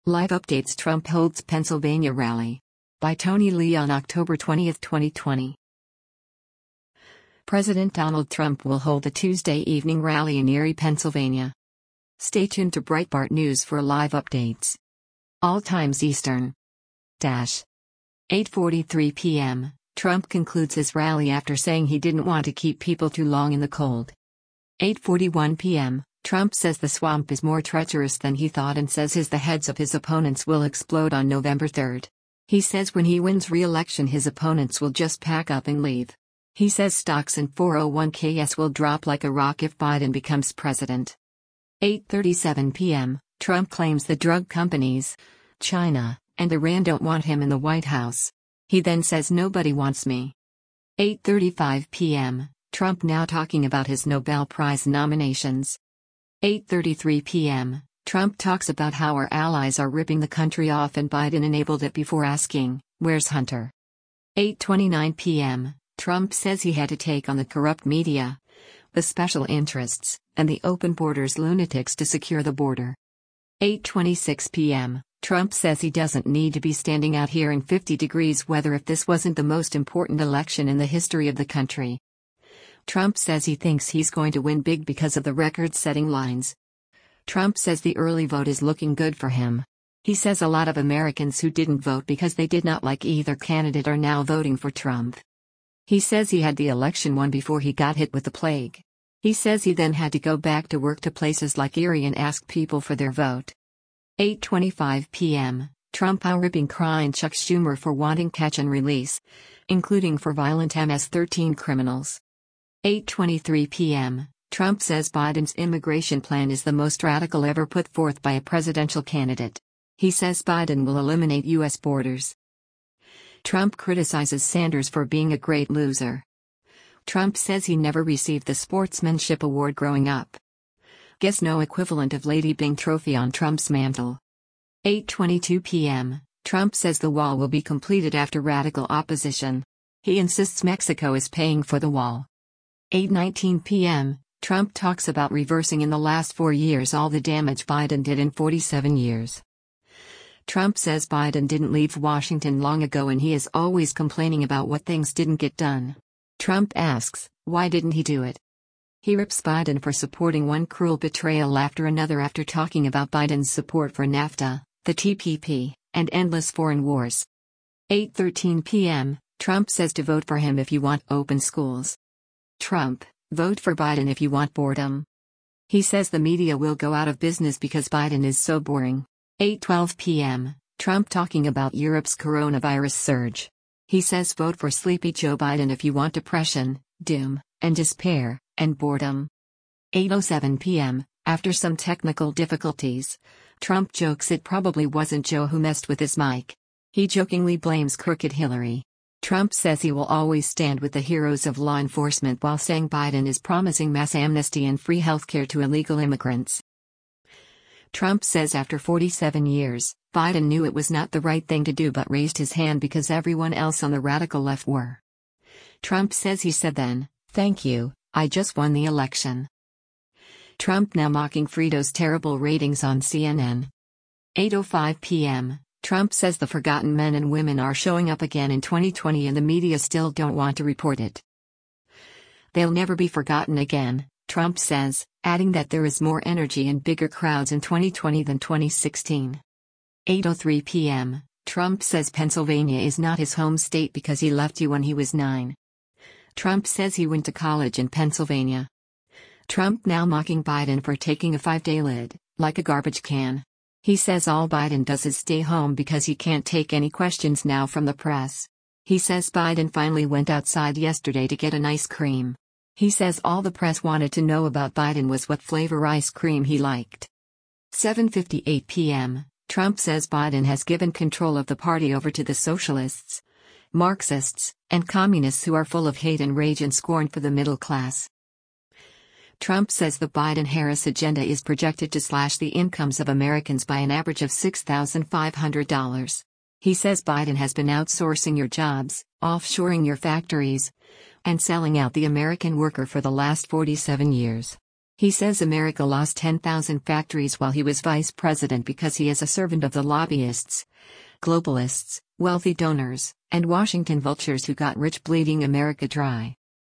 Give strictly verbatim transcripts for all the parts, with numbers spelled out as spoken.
Live updates: Trump holds Pennsylvania rally. By Tony Lee on October twentieth, twenty twenty. President Donald Trump will hold a Tuesday evening rally in Erie, Pennsylvania. Stay tuned to Breitbart News for live updates. All times Eastern. Dash. eight forty-three p m Trump concludes his rally after saying he didn't want to keep people too long in the cold. eight forty-one p m Trump says the swamp is more treacherous than he thought and says his the heads of his opponents will explode on November third. He says when he wins re-election his opponents will just pack up and leave. He says stocks and four oh one k's will drop like a rock if Biden becomes president. eight thirty-seven p m Trump claims the drug companies, China, and Iran don't want him in the White House. He then says nobody wants me. eight thirty-five p m Trump now talking about his Nobel Prize nominations. eight thirty-three p m Trump talks about how our allies are ripping the country off and Biden enabled it before asking, "Where's Hunter?" eight twenty-nine p m Trump says he had to take on the corrupt media, the special interests, and the open borders lunatics to secure the border. eight twenty-six p m Trump says he doesn't need to be standing out here in fifty degrees weather if this wasn't the most important election in the history of the country. Trump says he thinks he's going to win big because of the record-setting lines. Trump says the early vote is looking good for him. He says a lot of Americans who didn't vote because they did not like either candidate are now voting for Trump. He says he had the election won before he got hit with the plague. He says he then had to go back to work to places like Erie and ask people for their vote. eight twenty-five p m Trump out-ripping crying Chuck Schumer for wanting catch and release, including for violent M S thirteen criminals. eight twenty-three p m Trump says Biden's immigration plan is the most radical ever put forth by a presidential candidate. He says Biden will eliminate U S borders. Trump criticizes Sanders for being a great loser. Trump says he never received the Sportsmanship Award growing up. Guess no equivalent of Lady Bing trophy on Trump's mantle. eight twenty-two p m Trump says the wall will be completed after radical opposition. He insists Mexico is paying for the wall. eight nineteen p m Trump talks about reversing in the last four years all the damage Biden did in forty-seven years. Trump says Biden didn't leave Washington long ago and he is always complaining about what things didn't get done. Trump asks, why didn't he do it? He rips Biden for supporting one cruel betrayal after another after talking about Biden's support for NAFTA, the T P P, and endless foreign wars. eight thirteen p m Trump says to vote for him if you want open schools. Trump, vote for Biden if you want boredom. He says the media will go out of business because Biden is so boring. eight twelve p m Trump talking about Europe's coronavirus surge. He says vote for sleepy Joe Biden if you want depression, doom, and despair, and boredom. eight oh seven p m After some technical difficulties, Trump jokes it probably wasn't Joe who messed with his mic. He jokingly blames crooked Hillary. Trump says he will always stand with the heroes of law enforcement while saying Biden is promising mass amnesty and free healthcare to illegal immigrants. Trump says after forty-seven years, Biden knew it was not the right thing to do but raised his hand because everyone else on the radical left were. Trump says he said then, "Thank you, I just won the election." Trump now mocking Frito's terrible ratings on C N N. eight oh five p m Trump says the forgotten men and women are showing up again in twenty twenty and the media still don't want to report it. They'll never be forgotten again, Trump says, adding that there is more energy and bigger crowds in twenty twenty than twenty sixteen. eight oh three p m Trump says Pennsylvania is not his home state because he left you when he was nine. Trump says he went to college in Pennsylvania. Trump now mocking Biden for taking a five-day lid, like a garbage can. He says all Biden does is stay home because he can't take any questions now from the press. He says Biden finally went outside yesterday to get an ice cream. He says all the press wanted to know about Biden was what flavor ice cream he liked. seven fifty-eight p m Trump says Biden has given control of the party over to the socialists, Marxists, and communists who are full of hate and rage and scorn for the middle class. Trump says the Biden-Harris agenda is projected to slash the incomes of Americans by an average of six thousand five hundred dollars. He says Biden has been outsourcing your jobs, offshoring your factories, and selling out the American worker for the last forty-seven years. He says America lost ten thousand factories while he was vice president because he is a servant of the lobbyists, globalists, wealthy donors, and Washington vultures who got rich bleeding America dry.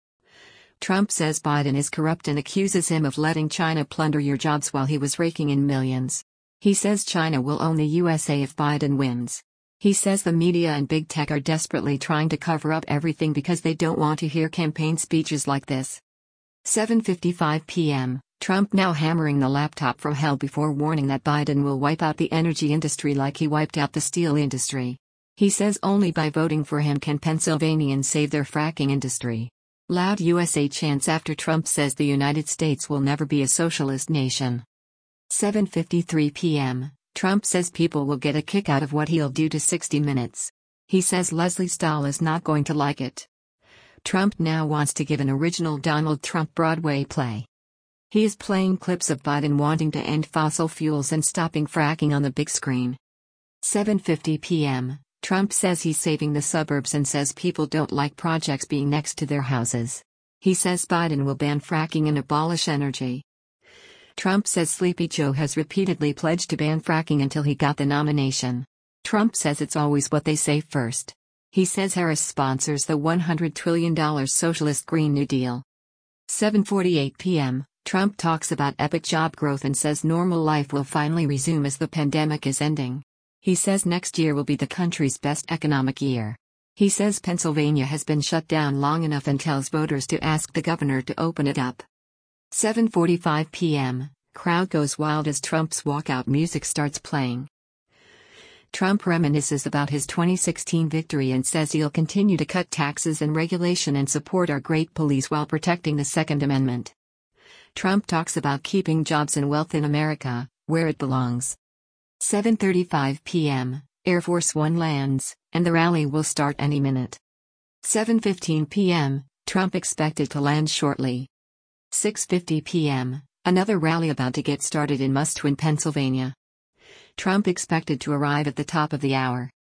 Trump says Biden is corrupt and accuses him of letting China plunder your jobs while he was raking in millions. He says China will own the U S A if Biden wins. He says the media and big tech are desperately trying to cover up everything because they don't want to hear campaign speeches like this. seven fifty-five p m, Trump now hammering the laptop from hell before warning that Biden will wipe out the energy industry like he wiped out the steel industry. He says only by voting for him can Pennsylvanians save their fracking industry. Loud U S A chants after Trump says the United States will never be a socialist nation. seven fifty-three p m, Trump says people will get a kick out of what he'll do to sixty minutes. He says Leslie Stahl is not going to like it. Trump now wants to give an original Donald Trump Broadway play. He is playing clips of Biden wanting to end fossil fuels and stopping fracking on the big screen. seven fifty p m, Trump says he's saving the suburbs and says people don't like projects being next to their houses. He says Biden will ban fracking and abolish energy. Trump says Sleepy Joe has repeatedly pledged to ban fracking until he got the nomination. Trump says it's always what they say first. He says Harris sponsors the one hundred trillion dollar socialist Green New Deal. seven forty-eight p m, Trump talks about epic job growth and says normal life will finally resume as the pandemic is ending. He says next year will be the country's best economic year. He says Pennsylvania has been shut down long enough and tells voters to ask the governor to open it up. seven forty-five p m, crowd goes wild as Trump's walkout music starts playing. Trump reminisces about his twenty sixteen victory and says he'll continue to cut taxes and regulation and support our great police while protecting the Second Amendment. Trump talks about keeping jobs and wealth in America, where it belongs. seven thirty-five p m, Air Force One lands, and the rally will start any minute. seven fifteen p m, Trump expected to land shortly. six fifty p m, another rally about to get started in Must-Win, Pennsylvania. Trump expected to arrive at the top of the hour.